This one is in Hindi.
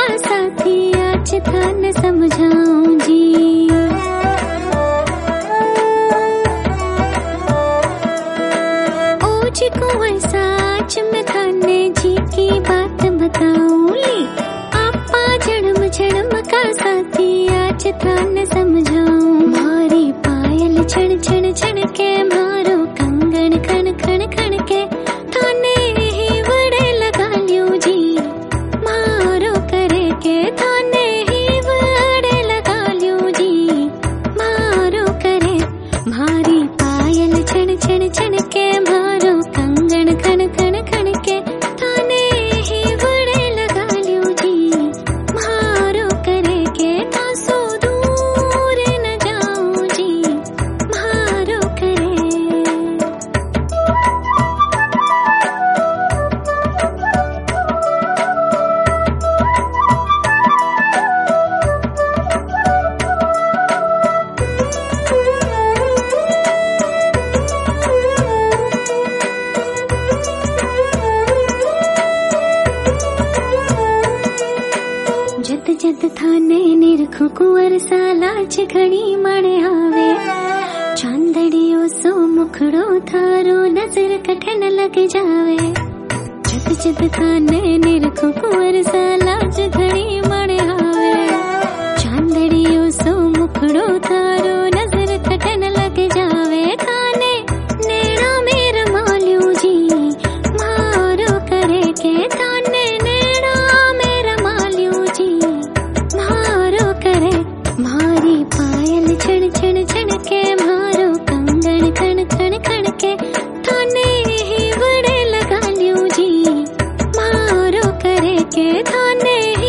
साथी आज था न समझाऊं जी। ओ जी कुंवर साच में थाने जी की बात बताऊं ली। आपा जन्म जन्म का साथी आज था न समझाऊं। मारी पायल छण छण छण के मारो कंगन खन खन खन के थाने ही बड़े लगा लियो जी। मारो करे के थाने ही बड़े लगा लियो जी। मारो करे मारी पायल छण छण छण के मारो कंगन खन खन खन के थाने ही बड़े लगा लियो जी। मारो करे के तासो दूर न जाऊं जी। मारो करे जद जद थाने निरखु कुंवर सालाच घणी मणे आवे। चांदड़ियो सो मुखड़ो थारो नजर कठन लग जावे। जद जद थाने निरखु कुंवर सालाच घणी मणे आवे। चांदड़ियो सो मुखड़ो थारो नजर कठन लग जावे। थाने नेड़ा मेरा माल्यो जी। मारो करे के थाने नेड़ा मेरा माल्यो जी। मारो करे मारी पायल छण छण छण के मारो कंगन खन खन खन के थाने ही बड़े लगा लियो जी। मारो करे के थाने ही